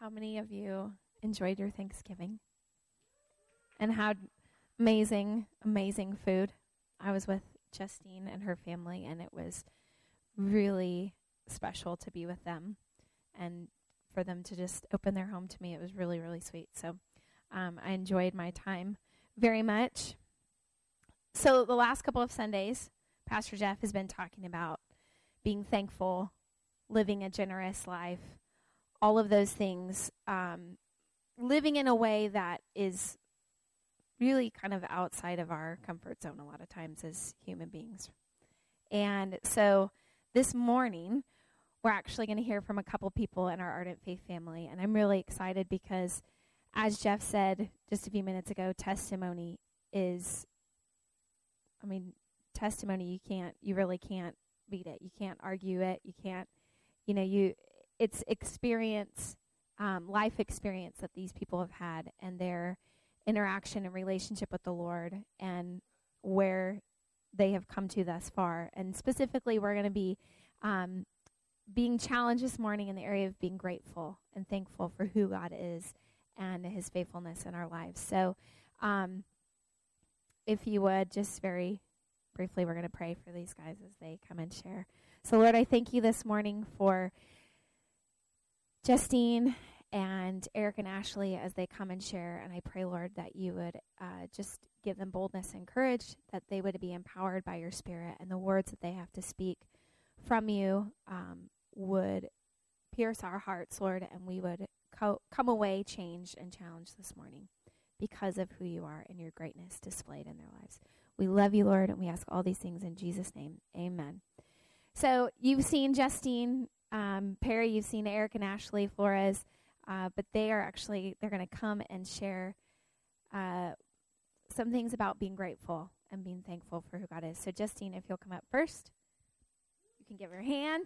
How many of you enjoyed your Thanksgiving and had amazing, amazing food? I was with Justine and her family, and it was really special to be with them and for them to just open their home to me. It was really, really sweet. So I enjoyed my time very much. So the last couple of Sundays, Pastor Jeff has been talking about being thankful, living a generous life, all of those things, living in a way that is really kind of outside of our comfort zone a lot of times as human beings. And so this morning, we're actually going to hear from a couple people in our Ardent Faith family, and I'm really excited because, as Jeff said just a few minutes ago, testimony, you really can't beat it. You can't argue it. You can't, it's experience, life experience that these people have had and their interaction and relationship with the Lord and where they have come to thus far. And specifically, we're going to be being challenged this morning in the area of being grateful and thankful for who God is and his faithfulness in our lives. So if you would, just very briefly, we're going to pray for these guys as they come and share. So, Lord, I thank you this morning for Justine and Eric and Ashley as they come and share. And I pray, Lord, that you would just give them boldness and courage, that they would be empowered by your Spirit, and the words that they have to speak from you would pierce our hearts, Lord, and we would come away changed and challenged this morning because of who you are and your greatness displayed in their lives. We love you, Lord, and we ask all these things in Jesus' name. Amen. So you've seen Justine, Perry, you've seen Eric and Ashley Flores, but they're going to come and share some things about being grateful and being thankful for who God is. So Justine, if you'll come up first, you can give her hand.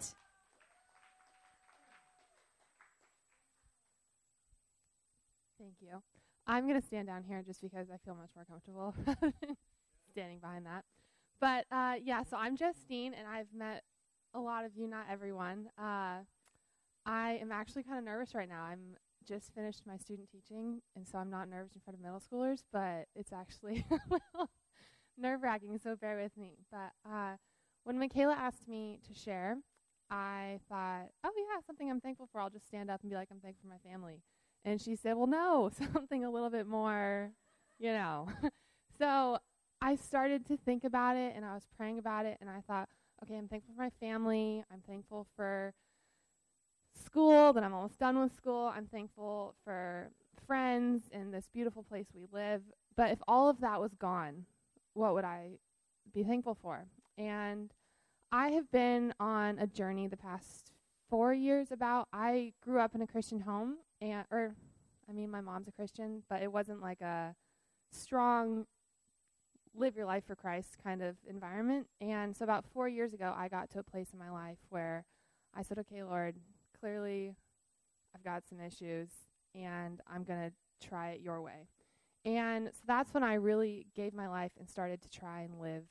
Thank you. I'm going to stand down here just because I feel much more comfortable standing behind that. But, so I'm Justine, and I've met a lot of you, not everyone. I am actually kind of nervous right now. I'm just finished my student teaching, and so I'm not nervous in front of middle schoolers, but it's actually a little nerve-wracking, so bear with me. But when Michaela asked me to share, I thought, oh, yeah, something I'm thankful for. I'll just stand up and be like, I'm thankful for my family. And she said, well, no, something a little bit more, So I started to think about it, and I was praying about it, and I thought, okay, I'm thankful for my family. I'm thankful for school, that I'm almost done with school. I'm thankful for friends and this beautiful place we live. But if all of that was gone, what would I be thankful for? And I have been on a journey the past 4 years I grew up in a Christian home, my mom's a Christian, but it wasn't like a strong live your life for Christ kind of environment. And so about 4 years ago, I got to a place in my life where I said, okay, Lord, clearly I've got some issues, and I'm going to try it your way. And so that's when I really gave my life and started to try and live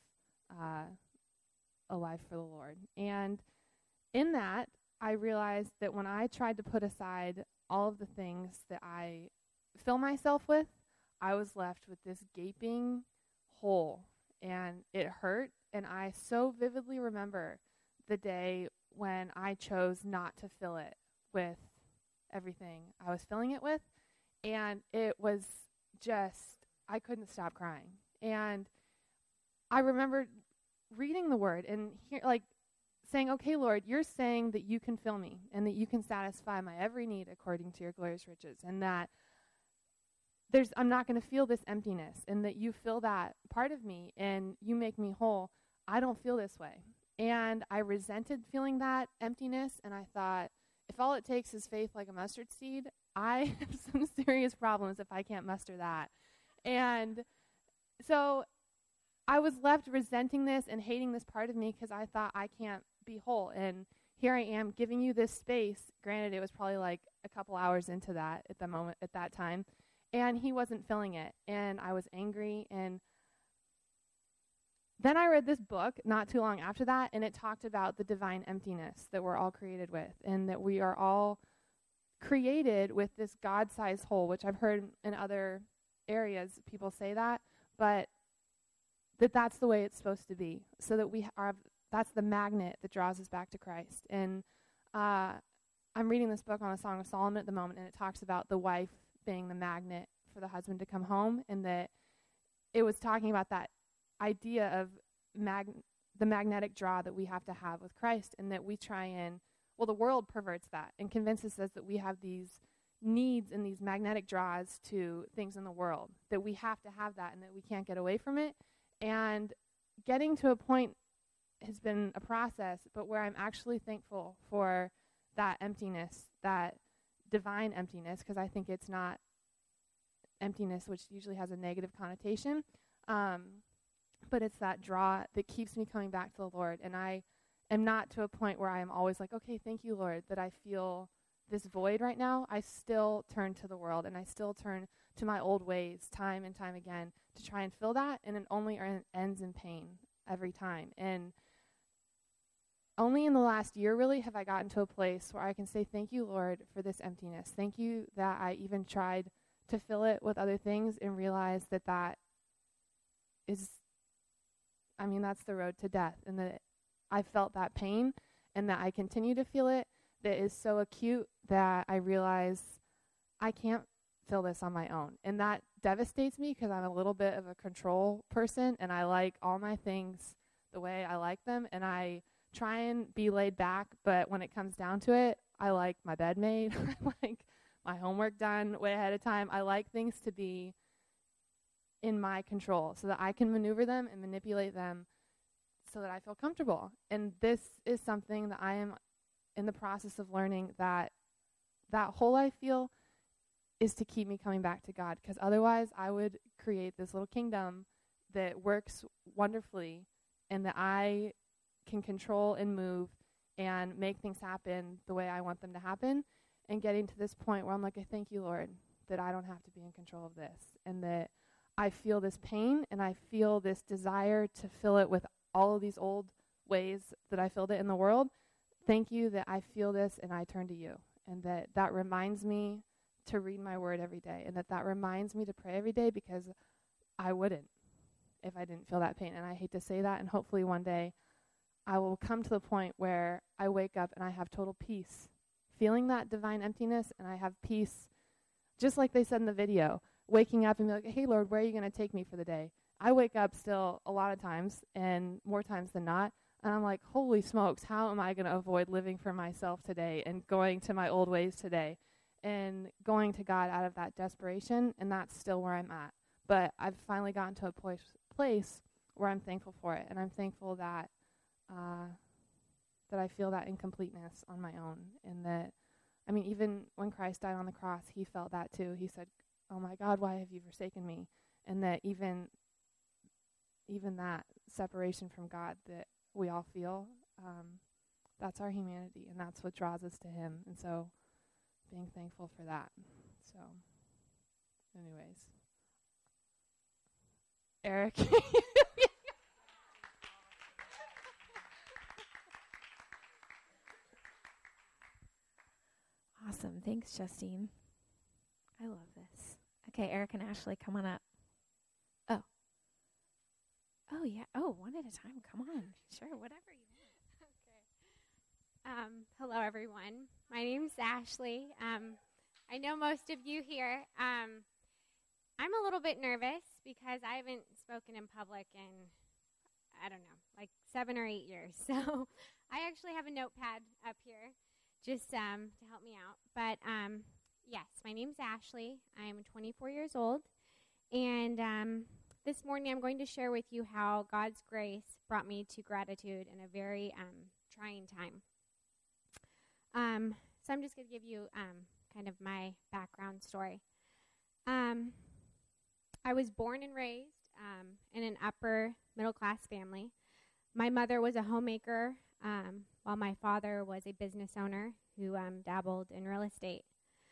a life for the Lord. And in that, I realized that when I tried to put aside all of the things that I fill myself with, I was left with this gaping hole, and it hurt. And I so vividly remember the day when I chose not to fill it with everything I was filling it with, and it was just, I couldn't stop crying. And I remember reading the word and saying, okay, Lord, you're saying that you can fill me and that you can satisfy my every need according to your glorious riches, and that I'm not going to feel this emptiness, and that you fill that part of me and you make me whole. I don't feel this way. And I resented feeling that emptiness, and I thought, if all it takes is faith like a mustard seed, I have some serious problems if I can't muster that. And so I was left resenting this and hating this part of me because I thought I can't be whole. And here I am giving you this space. Granted, it was probably like a couple hours into that at that time. And he wasn't filling it. And I was angry. And then I read this book not too long after that, and it talked about the divine emptiness that we're all created with, and that we are all created with this God-sized hole, which I've heard in other areas people say that, but that's the way it's supposed to be, so that that's the magnet that draws us back to Christ. And I'm reading this book on the Song of Solomon at the moment, and it talks about the wife being the magnet for the husband to come home, and that it was talking about that idea of the magnetic draw that we have to have with Christ, and that we try and, well, the world perverts that and convinces us that we have these needs and these magnetic draws to things in the world, that we have to have that and that we can't get away from it. And getting to a point has been a process, but where I'm actually thankful for that emptiness, that divine emptiness, because I think it's not emptiness, which usually has a negative connotation, but it's that draw that keeps me coming back to the Lord. And I am not to a point where I am always like, okay, thank you, Lord, that I feel this void right now. I still turn to the world, and I still turn to my old ways time and time again to try and fill that, and it only ends in pain every time. And only in the last year, really, have I gotten to a place where I can say, thank you, Lord, for this emptiness. Thank you that I even tried to fill it with other things and realize that is, that's the road to death, and that I felt that pain and that I continue to feel it, that is so acute that I realize I can't fill this on my own. And that devastates me because I'm a little bit of a control person, and I like all my things the way I like them, and I try and be laid back, but when it comes down to it, I like my bed made. I like my homework done way ahead of time. I like things to be in my control so that I can maneuver them and manipulate them so that I feel comfortable. And this is something that I am in the process of learning, that hole I feel is to keep me coming back to God, because otherwise I would create this little kingdom that works wonderfully and that I can control and move and make things happen the way I want them to happen, and getting to this point where I'm like, I thank you, Lord, that I don't have to be in control of this, and that I feel this pain and I feel this desire to fill it with all of these old ways that I filled it in the world. Thank you that I feel this and I turn to you, and that reminds me to read my word every day, and that reminds me to pray every day, because I wouldn't if I didn't feel that pain. And I hate to say that, and hopefully one day I will come to the point where I wake up and I have total peace, feeling that divine emptiness, and I have peace, just like they said in the video, waking up and be like, hey, Lord, where are you going to take me for the day? I wake up still a lot of times, and more times than not, and I'm like, holy smokes, how am I going to avoid living for myself today and going to my old ways today and going to God out of that desperation? And that's still where I'm at. But I've finally gotten to a place where I'm thankful for it, and I'm thankful that I feel that incompleteness on my own, and that, even when Christ died on the cross, he felt that too. He said, oh my God, why have you forsaken me? And that even that separation from God that we all feel, that's our humanity, and that's what draws us to him. And so being thankful for that. So anyways, Eric. Awesome. Thanks, Justine. I love this. Okay, Eric and Ashley, come on up. Oh, yeah. Oh, one at a time. Come on. Sure, whatever you want. Okay. Hello, everyone. My name's Ashley. I know most of you here. I'm a little bit nervous because I haven't spoken in public in, I don't know, like 7 or 8 years. So I actually have a notepad up here just to help me out. But yes, my name's Ashley. I'm 24 years old. And this morning I'm going to share with you how God's grace brought me to gratitude in a very trying time. So I'm just going to give you kind of my background story. I was born and raised in an upper middle class family. My mother was a homemaker, while my father was a business owner who dabbled in real estate.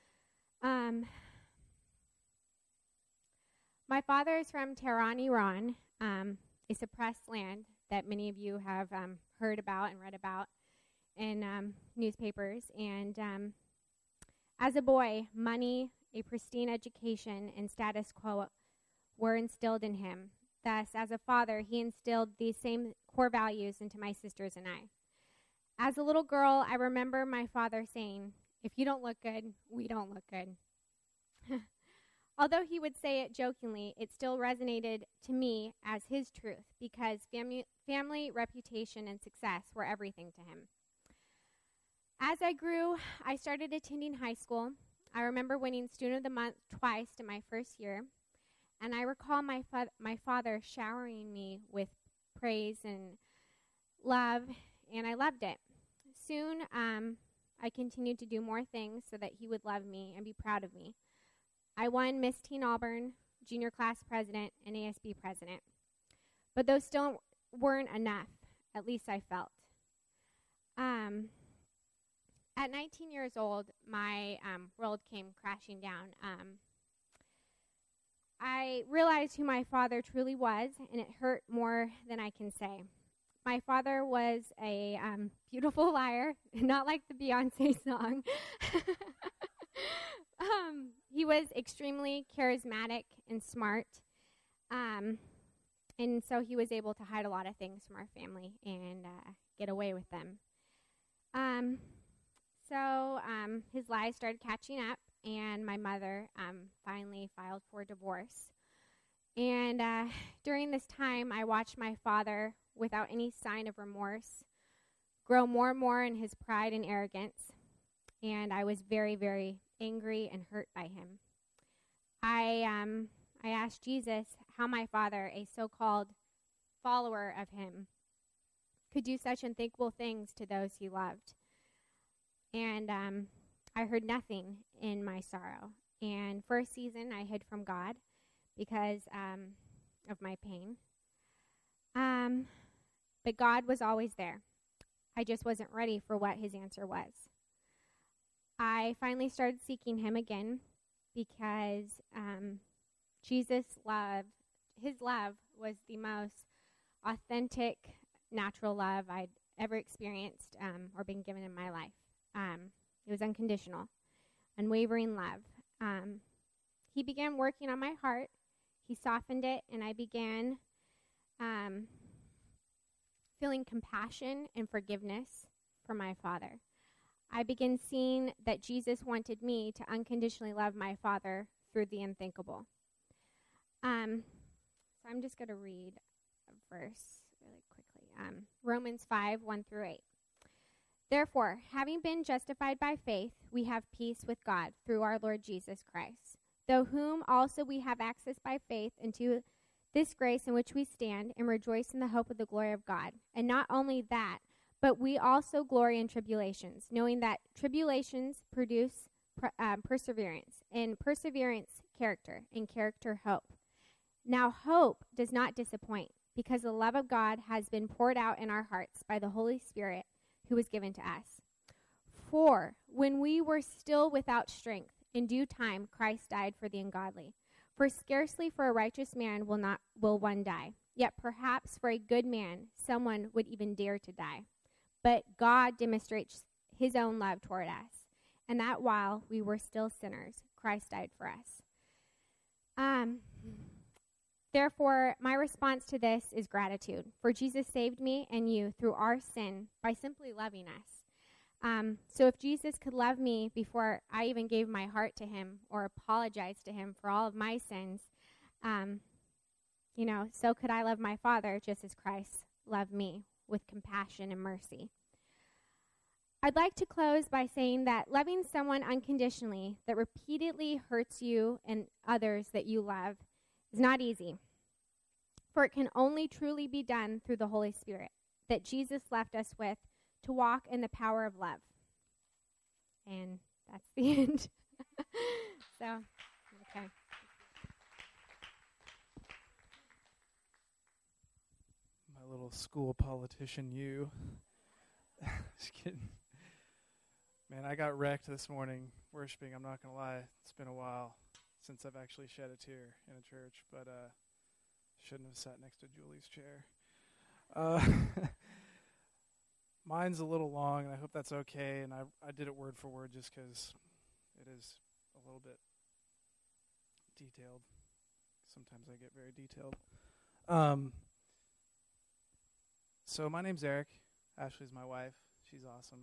My father is from Tehran, Iran, a suppressed land that many of you have heard about and read about in newspapers. And As a boy, money, a pristine education, and status quo were instilled in him. Thus, as a father, he instilled these same core values into my sisters and I. As a little girl, I remember my father saying, "If you don't look good, we don't look good." Although he would say it jokingly, it still resonated to me as his truth because family, reputation, and success were everything to him. As I grew, I started attending high school. I remember winning Student of the Month twice in my first year, and I recall my father showering me with praise and love, and I loved it. Soon, I continued to do more things so that he would love me and be proud of me. I won Miss Teen Auburn, junior class president, and ASB president. But those still weren't enough, at least I felt. At 19 years old, my world came crashing down. I realized who my father truly was, and it hurt more than I can say. My father was a beautiful liar, not like the Beyonce song. He was extremely charismatic and smart, and so he was able to hide a lot of things from our family and get away with them. So his lies started catching up, and my mother finally filed for divorce. And during this time, I watched my father, without any sign of remorse, grow more and more in his pride and arrogance. And I was very, very angry and hurt by him. I asked Jesus how my father, a so-called follower of him, could do such unthinkable things to those he loved. And I heard nothing in my sorrow. And for a season, I hid from God because of my pain. But God was always there. I just wasn't ready for what his answer was. I finally started seeking him again because Jesus' love, his love was the most authentic, natural love I'd ever experienced or been given in my life. It was unconditional, unwavering love. He began working on my heart. He softened it, and I began feeling compassion and forgiveness for my father. I began seeing that Jesus wanted me to unconditionally love my father through the unthinkable. So I'm just going to read a verse really quickly. Romans 5, 1 through 8. Therefore, having been justified by faith, we have peace with God through our Lord Jesus Christ, through whom also we have access by faith into this grace in which we stand and rejoice in the hope of the glory of God. And not only that, but we also glory in tribulations, knowing that tribulations produce perseverance, and perseverance, character, and character, hope. Now, hope does not disappoint, because the love of God has been poured out in our hearts by the Holy Spirit who was given to us. For when we were still without strength, in due time Christ died for the ungodly. For scarcely for a righteous man will one die, yet perhaps for a good man someone would even dare to die. But God demonstrates his own love toward us, and that while we were still sinners, Christ died for us. Therefore, my response to this is gratitude, for Jesus saved me and you through our sin by simply loving us. So if Jesus could love me before I even gave my heart to him or apologized to him for all of my sins, so could I love my Father just as Christ loved me with compassion and mercy. I'd like to close by saying that loving someone unconditionally that repeatedly hurts you and others that you love is not easy, for it can only truly be done through the Holy Spirit that Jesus left us with to walk in the power of love. And that's the end. Okay. My little school politician, you. Just kidding. Man, I got wrecked this morning worshiping. I'm not going to lie. It's been a while since I've actually shed a tear in a church, but shouldn't have sat next to Julie's chair. Mine's a little long, and I hope that's okay, and I did it word for word just because It is a little bit detailed. Sometimes I get very detailed. So my name's Eric. Ashley's my wife. She's awesome.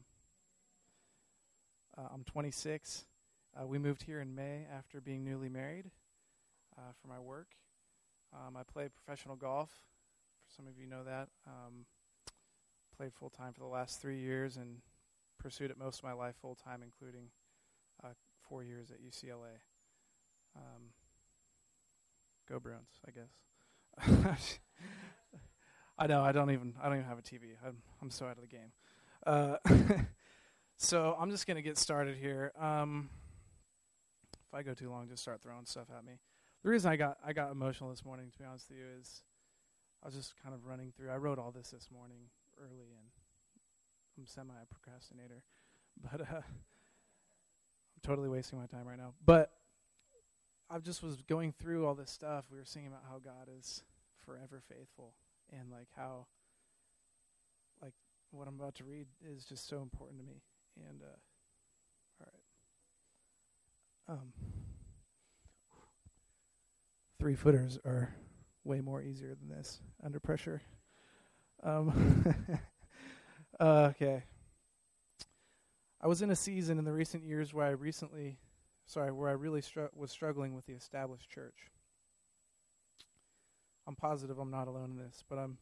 I'm 26. We moved here in May after being newly married for my work. I play professional golf. For some of you know that. Played full-time for the last 3 years and pursued it most of my life full-time, including 4 years at UCLA. Go Bruins, I guess. I know. I don't even have a TV. I'm so out of the game. So I'm just gonna get started here. If I go too long, just start throwing stuff at me. The reason I got emotional this morning, to be honest with you, is I was just kind of running through. I wrote all this morning early, and I'm semi-procrastinator, but I'm totally wasting my time right now. But I just was going through all this stuff. We were singing about how God is forever faithful, and like how, like what I'm about to read is just so important to me. And all right, 3-footers are way more easier than this under pressure. Okay. I was in a season in the recent years where I really was struggling with the established church. I'm positive I'm not alone in this, but I'm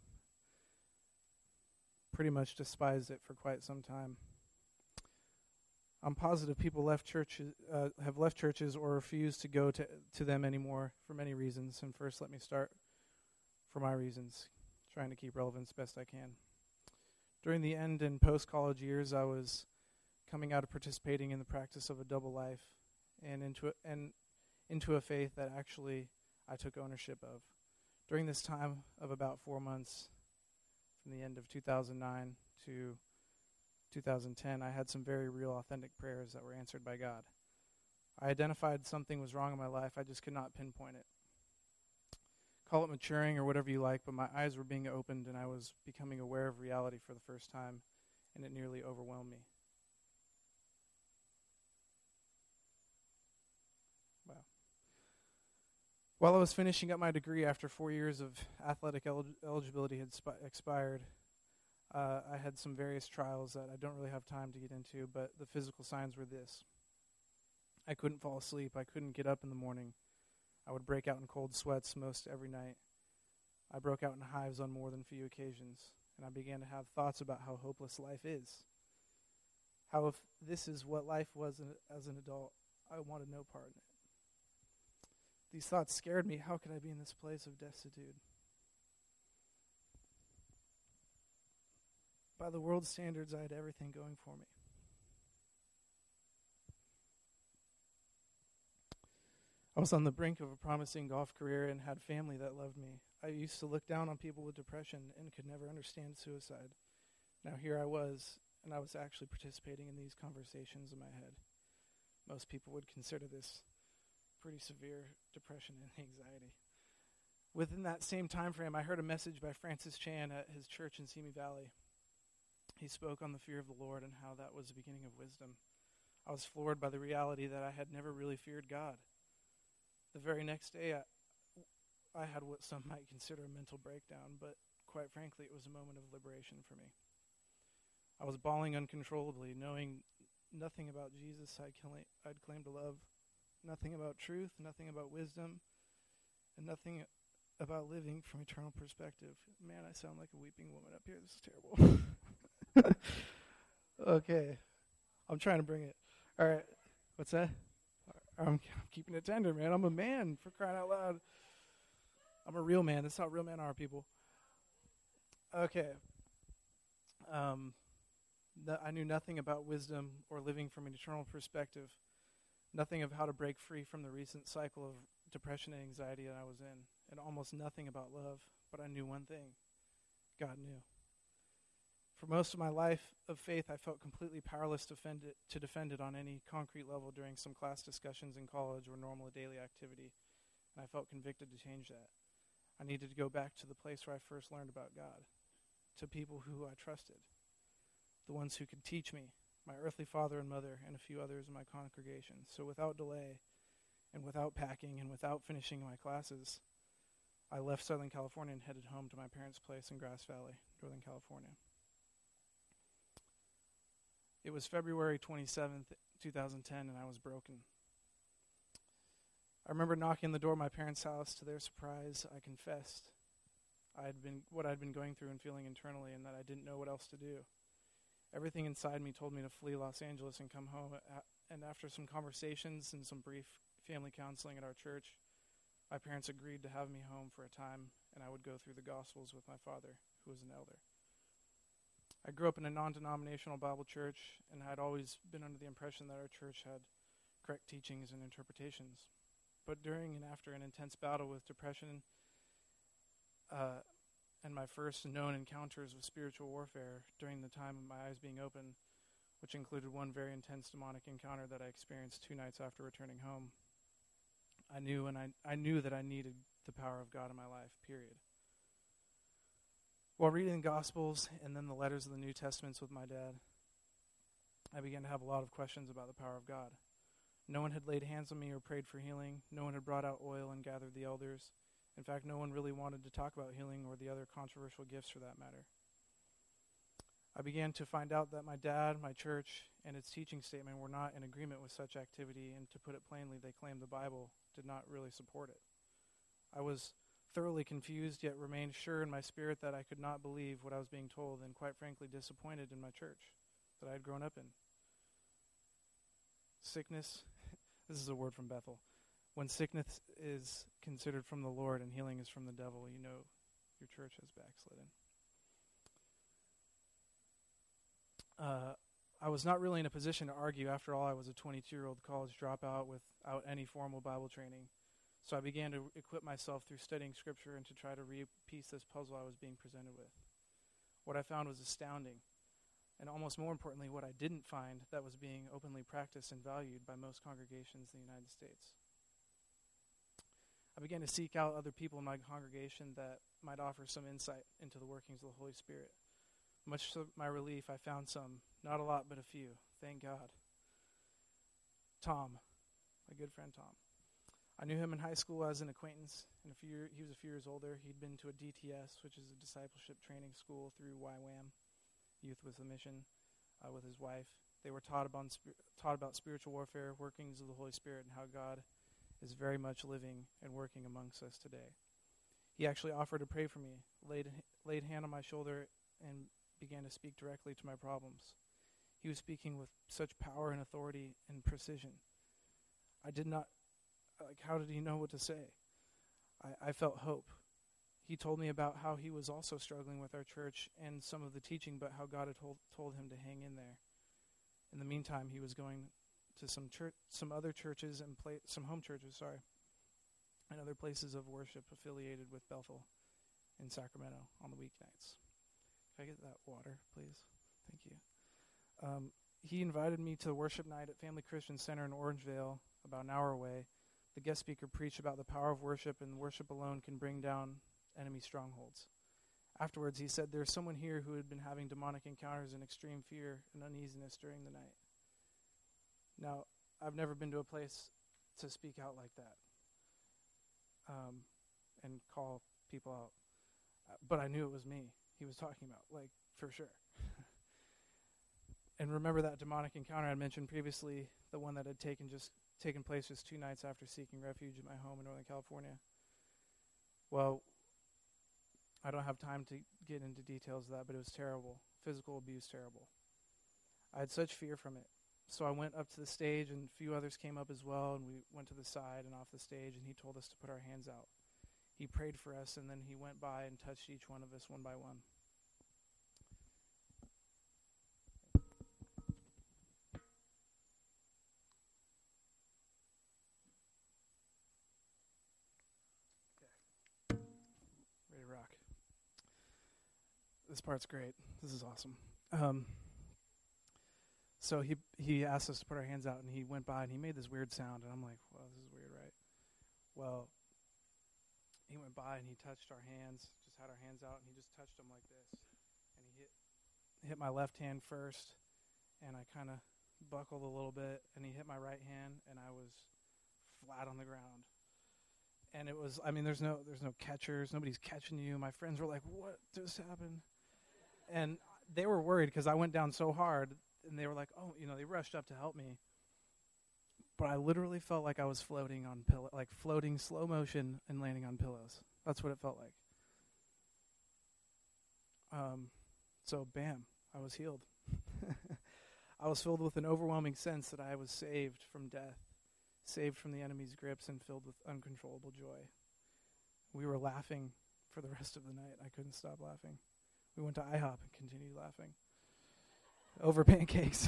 pretty much despised it for quite some time. I'm positive people have left churches or refuse to go to them anymore for many reasons. And first, let me start for my reasons, trying to keep relevance best I can. During the end and post-college years, I was coming out of participating in the practice of a double life and into a faith that actually I took ownership of. During this time of about 4 months, from the end of 2009 to 2010, I had some very real, authentic prayers that were answered by God. I identified something was wrong in my life. I just could not pinpoint it. Call it maturing or whatever you like, but my eyes were being opened and I was becoming aware of reality for the first time, and it nearly overwhelmed me. Wow. While I was finishing up my degree after 4 years of athletic eligibility had expired, I had some various trials that I don't really have time to get into, but the physical signs were this. I couldn't fall asleep. I couldn't get up in the morning. I would break out in cold sweats most every night. I broke out in hives on more than a few occasions, and I began to have thoughts about how hopeless life is. How if this is what life was as an adult, I wanted no part in it. These thoughts scared me. How could I be in this place of destitute? By the world's standards, I had everything going for me. I was on the brink of a promising golf career and had family that loved me. I used to look down on people with depression and could never understand suicide. Now here I was, and I was actually participating in these conversations in my head. Most people would consider this pretty severe depression and anxiety. Within that same time frame, I heard a message by Francis Chan at his church in Simi Valley. He spoke on the fear of the Lord and how that was the beginning of wisdom. I was floored by the reality that I had never really feared God. The very next day, I had what some might consider a mental breakdown, but quite frankly, it was a moment of liberation for me. I was bawling uncontrollably, knowing nothing about Jesus I'd claimed to love, nothing about truth, nothing about wisdom, and nothing about living from eternal perspective. Man, I sound like a weeping woman up here. This is terrible. Okay. I'm trying to bring it. All right. What's that? I'm keeping it tender, man. I'm a man, for crying out loud. I'm a real man. That's how real men are, people. Okay. I knew nothing about wisdom or living from an eternal perspective. Nothing of how to break free from the recent cycle of depression and anxiety that I was in. And almost nothing about love. But I knew one thing. God knew. For most of my life of faith, I felt completely powerless to defend it on any concrete level during some class discussions in college or normal daily activity, and I felt convicted to change that. I needed to go back to the place where I first learned about God, to people who I trusted, the ones who could teach me, my earthly father and mother, and a few others in my congregation. So without delay, and without packing, and without finishing my classes, I left Southern California and headed home to my parents' place in Grass Valley, Northern California. It was February 27th, 2010, and I was broken. I remember knocking on the door of my parents' house. To their surprise, I confessed what I'd been going through and feeling internally, and that I didn't know what else to do. Everything inside me told me to flee Los Angeles and come home, and after some conversations and some brief family counseling at our church, my parents agreed to have me home for a time, and I would go through the Gospels with my father, who was an elder. I grew up in a non-denominational Bible church, and had always been under the impression that our church had correct teachings and interpretations. But during and after an intense battle with depression and my first known encounters with spiritual warfare during the time of my eyes being open, which included one very intense demonic encounter that I experienced 2 nights after returning home, I knew that I needed the power of God in my life, period. While reading the Gospels and then the letters of the New Testaments with my dad, I began to have a lot of questions about the power of God. No one had laid hands on me or prayed for healing. No one had brought out oil and gathered the elders. In fact, no one really wanted to talk about healing or the other controversial gifts for that matter. I began to find out that my dad, my church, and its teaching statement were not in agreement with such activity, and to put it plainly, they claimed the Bible did not really support it. I was thoroughly confused, yet remained sure in my spirit that I could not believe what I was being told, and quite frankly disappointed in my church that I had grown up in. Sickness, this is a word from Bethel. When sickness is considered from the Lord and healing is from the devil, you know your church has backslidden. I was not really in a position to argue. After all, I was a 22-year-old college dropout without any formal Bible training. So I began to equip myself through studying Scripture and to try to repiece this puzzle I was being presented with. What I found was astounding. And almost more importantly, what I didn't find that was being openly practiced and valued by most congregations in the United States. I began to seek out other people in my congregation that might offer some insight into the workings of the Holy Spirit. Much to my relief, I found some, not a lot, but a few. Thank God. Tom, my good friend Tom. I knew him in high school as an acquaintance, and he was a few years older. He'd been to a DTS, which is a discipleship training school through YWAM, Youth with a Mission, with his wife. They were taught about spiritual warfare, workings of the Holy Spirit, and how God is very much living and working amongst us today. He actually offered to pray for me, laid hand on my shoulder, and began to speak directly to my problems. He was speaking with such power and authority and precision. I did not, how did he know what to say? I felt hope. He told me about how he was also struggling with our church and some of the teaching, but how God had told him to hang in there. In the meantime, he was going to some other churches and some home churches, and other places of worship affiliated with Bethel in Sacramento on the weeknights. Can I get that water, please? Thank you. He invited me to the worship night at Family Christian Center in Orangevale, about an hour away. The guest speaker preached about the power of worship, and worship alone can bring down enemy strongholds. Afterwards, he said, "There's someone here who had been having demonic encounters and extreme fear and uneasiness during the night." Now, I've never been to a place to speak out like that and call people out. But I knew it was me he was talking about, for sure. And remember that demonic encounter I mentioned previously, the one that had taken place just 2 nights after seeking refuge at my home in Northern California? Well, I don't have time to get into details of that, but it was terrible. Physical abuse, terrible. I had such fear from it. So I went up to the stage, and a few others came up as well, and we went to the side and off the stage, and he told us to put our hands out. He prayed for us, and then he went by and touched each one of us one by one. Okay. Ready to rock. This part's great. This is awesome. So he asked us to put our hands out, and he went by, and he made this weird sound, and I'm like, well, this is weird, right? Well, he went by, and he touched our hands, just had our hands out, and he just touched them like this. And he hit my left hand first, and I kind of buckled a little bit, and he hit my right hand, and I was flat on the ground. And it was, there's no catchers. Nobody's catching you. My friends were like, what just happened? And they were worried because I went down so hard, and they were like, oh, they rushed up to help me. But I literally felt like I was floating on floating slow motion and landing on pillows. That's what it felt like. So bam, I was healed. I was filled with an overwhelming sense that I was saved from death, saved from the enemy's grips, and filled with uncontrollable joy. We were laughing for the rest of the night. I couldn't stop laughing. We went to IHOP and continued laughing over pancakes.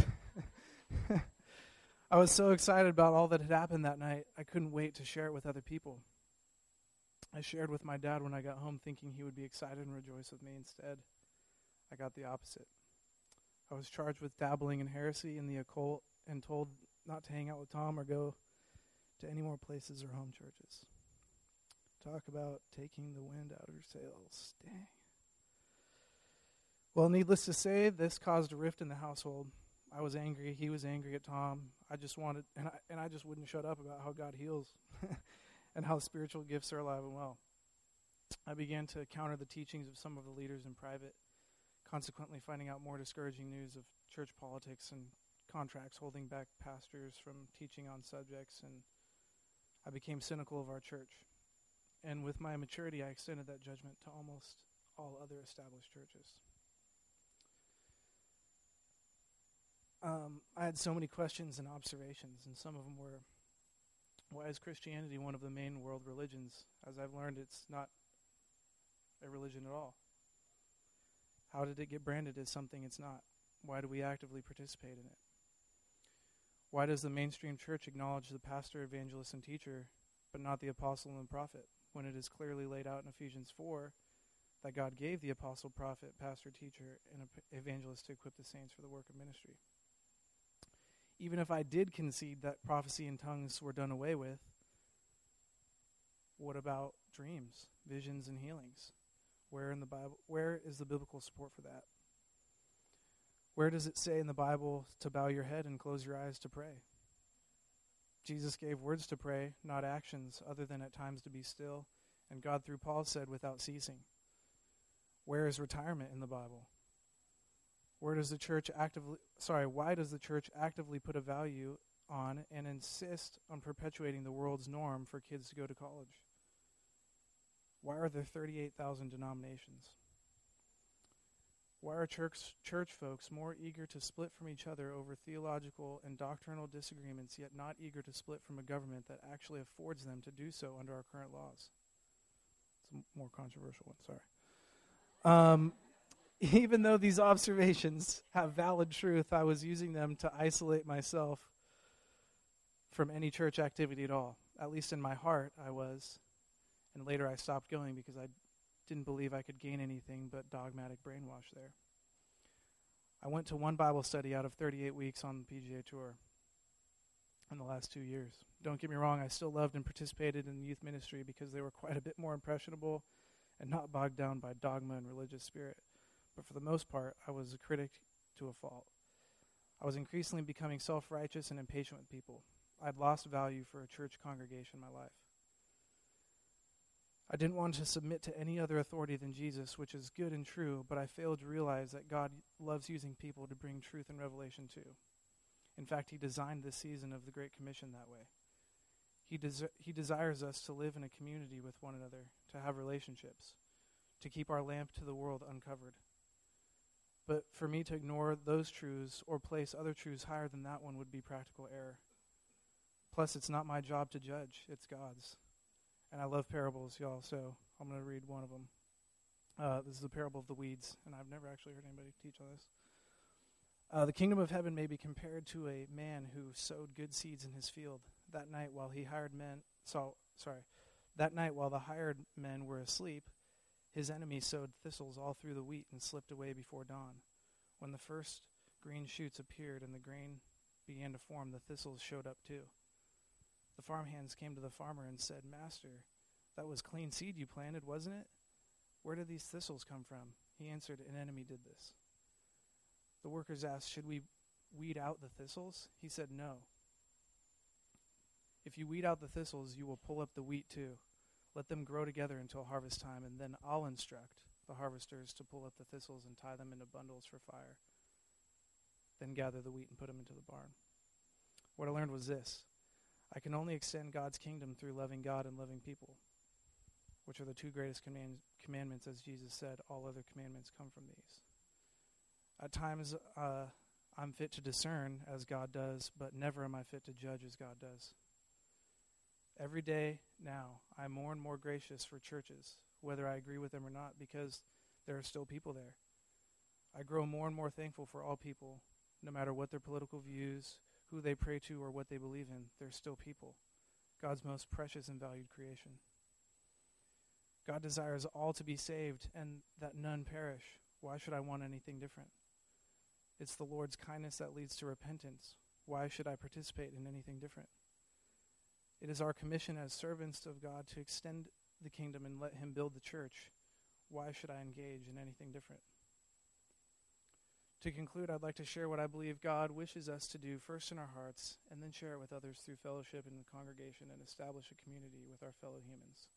I was so excited about all that had happened that night, I couldn't wait to share it with other people. I shared with my dad when I got home, thinking he would be excited and rejoice with me. Instead, I got the opposite. I was charged with dabbling in heresy and the occult and told not to hang out with Tom or go to any more places or home churches. Talk about taking the wind out of your sails. Dang. Well, needless to say, this caused a rift in the household. I was angry. He was angry at Tom. I just wouldn't shut up about how God heals and how spiritual gifts are alive and well. I began to counter the teachings of some of the leaders in private, consequently finding out more discouraging news of church politics and contracts holding back pastors from teaching on subjects, and I became cynical of our church. And with my maturity, I extended that judgment to almost all other established churches. I had so many questions and observations, and some of them were, why is Christianity one of the main world religions? As I've learned, it's not a religion at all. How did it get branded as something it's not? Why do we actively participate in it? Why does the mainstream church acknowledge the pastor, evangelist, and teacher, but not the apostle and prophet, when it is clearly laid out in Ephesians 4 that God gave the apostle, prophet, pastor, teacher, and evangelist to equip the saints for the work of ministry? Even if I did concede that prophecy and tongues were done away with, what about dreams, visions, and healings? Where in the Bible? Where is the biblical support for that? Where does it say in the Bible to bow your head and close your eyes to pray? Jesus gave words to pray, not actions, other than at times to be still, and God through Paul said without ceasing. Where is retirement in the Bible? Why does the church actively put a value on and insist on perpetuating the world's norm for kids to go to college? Why are there 38,000 denominations? Why are church folks more eager to split from each other over theological and doctrinal disagreements, yet not eager to split from a government that actually affords them to do so under our current laws? It's a more controversial one, sorry. Even though these observations have valid truth, I was using them to isolate myself from any church activity at all. At least in my heart, I was. And later I stopped going because I didn't believe I could gain anything but dogmatic brainwash there. I went to one Bible study out of 38 weeks on the PGA Tour in the last 2 years. Don't get me wrong, I still loved and participated in youth ministry because they were quite a bit more impressionable and not bogged down by dogma and religious spirit. But for the most part, I was a critic to a fault. I was increasingly becoming self-righteous and impatient with people. I'd lost value for a church congregation in my life. I didn't want to submit to any other authority than Jesus, which is good and true, but I failed to realize that God loves using people to bring truth and revelation to. In fact, he designed this season of the Great Commission that way. He desires us to live in a community with one another, to have relationships, to keep our lamp to the world uncovered. But for me to ignore those truths or place other truths higher than that one would be practical error. Plus, it's not my job to judge, it's God's. And I love parables, y'all, so I'm going to read one of them. This is the parable of the weeds, and I've never actually heard anybody teach on this. The kingdom of heaven may be compared to a man who sowed good seeds in his field. That night while the hired men were asleep, his enemies sowed thistles all through the wheat and slipped away before dawn. When the first green shoots appeared and the grain began to form, the thistles showed up too. The farmhands came to the farmer and said, "Master, that was clean seed you planted, wasn't it? Where did these thistles come from?" He answered, "An enemy did this." The workers asked, "Should we weed out the thistles? He said, no. If you weed out the thistles, you will pull up the wheat too. Let them grow together until harvest time, and then I'll instruct the harvesters to pull up the thistles and tie them into bundles for fire. Then gather the wheat and put them into the barn. What I learned was this. I can only extend God's kingdom through loving God and loving people, which are the two greatest commandments, as Jesus said. All other commandments come from these. At times, I'm fit to discern as God does, but never am I fit to judge as God does. Every day now, I'm more and more gracious for churches, whether I agree with them or not, because there are still people there. I grow more and more thankful for all people, no matter what their political views, who they pray to, or what they believe in. They're still people, God's most precious and valued creation. God desires all to be saved and that none perish. Why should I want anything different? It's the Lord's kindness that leads to repentance. Why should I participate in anything different? It is our commission as servants of God to extend the kingdom and let him build the church. Why should I engage in anything different? To conclude, I'd like to share what I believe God wishes us to do first in our hearts, and then share it with others through fellowship in the congregation and establish a community with our fellow humans.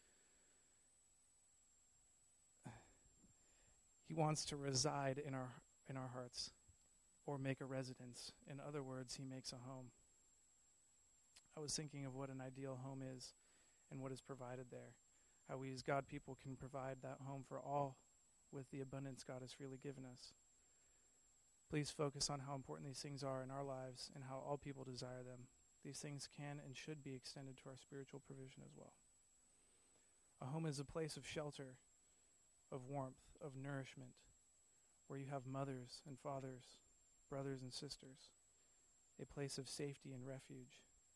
He wants to reside in our hearts, or make a residence. In other words, he makes a home. I was thinking of what an ideal home is and what is provided there. How we as God people can provide that home for all with the abundance God has freely given us. Please focus on how important these things are in our lives and how all people desire them. These things can and should be extended to our spiritual provision as well. A home is a place of shelter, of warmth, of nourishment, where you have mothers and fathers, brothers and sisters, a place of safety and refuge.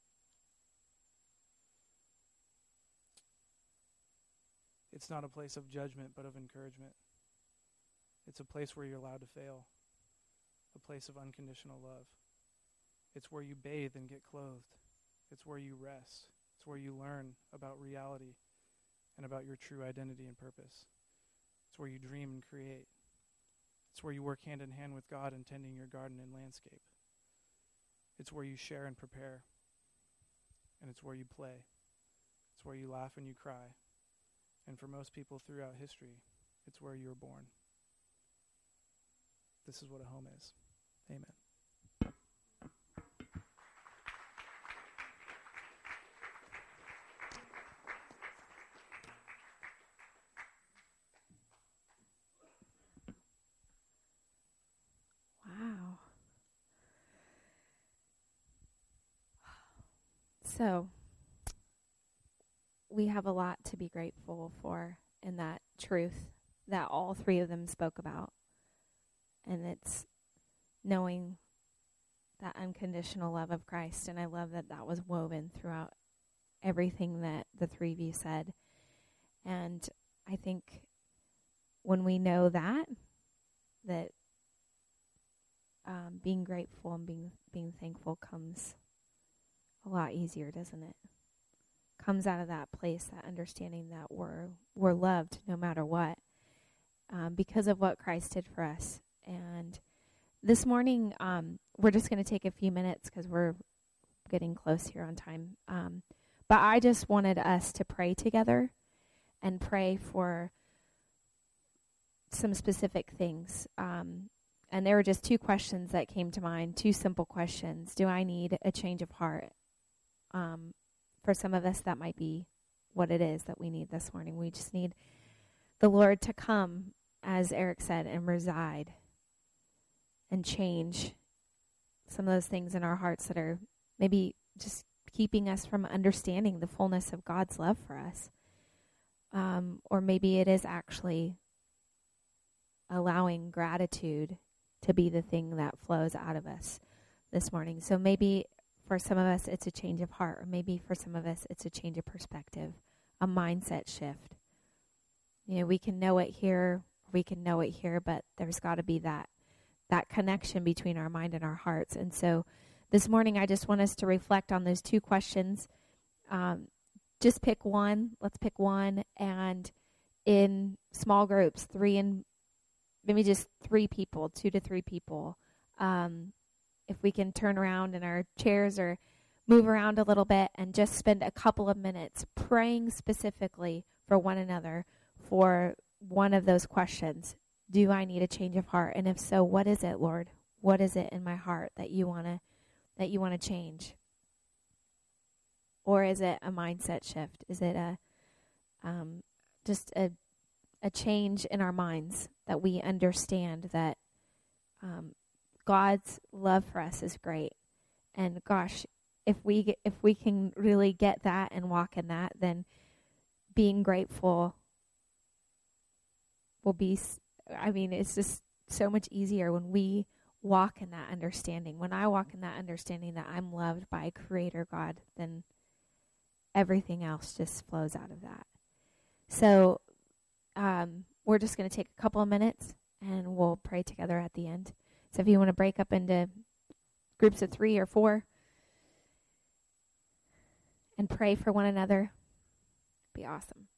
It's not a place of judgment, but of encouragement. It's a place where you're allowed to fail, a place of unconditional love. It's where you bathe and get clothed. It's where you rest. It's where you learn about reality and about your true identity and purpose. It's where you dream and create. It's where you work hand in hand with God in tending your garden and landscape. It's where you share and prepare. And it's where you play. It's where you laugh and you cry. And for most people throughout history, it's where you were born. This is what a home is. Amen. Wow. So, we have a lot to be grateful for in that truth that all three of them spoke about. And it's knowing that unconditional love of Christ. And I love that that was woven throughout everything that the three of you said. And I think when we know that being grateful and being thankful comes a lot easier, doesn't it? Comes out of that place, that understanding that we're loved no matter what, because of what Christ did for us. And this morning, we're just going to take a few minutes because we're getting close here on time. But I just wanted us to pray together and pray for some specific things. And there were just two questions that came to mind, two simple questions. Do I need a change of heart? For some of us, that might be what it is that we need this morning. We just need the Lord to come, as Eric said, and reside and change some of those things in our hearts that are maybe just keeping us from understanding the fullness of God's love for us. Or maybe it is actually allowing gratitude to be the thing that flows out of us this morning. So maybe for some of us, it's a change of heart. Or maybe for some of us, it's a change of perspective, a mindset shift. You know, we can know it here, but there's got to be that connection between our mind and our hearts. And so this morning, I just want us to reflect on those two questions. Just pick one. Let's pick one. And in small groups, maybe just 3 people, 2 to 3 people, if we can turn around in our chairs or move around a little bit and just spend a couple of minutes praying specifically for one another for one of those questions. Do I need a change of heart? And if so, what is it, Lord? What is it in my heart that you want to change? Or is it a mindset shift? Is it just a change in our minds that we understand that God's love for us is great, and gosh, if we can really get that and walk in that, then being grateful will be. I mean, it's just so much easier when we walk in that understanding. When I walk in that understanding that I'm loved by Creator God, then everything else just flows out of that. So we're just going to take a couple of minutes and we'll pray together at the end. So if you want to break up into groups of 3 or 4 and pray for one another, it'd be awesome.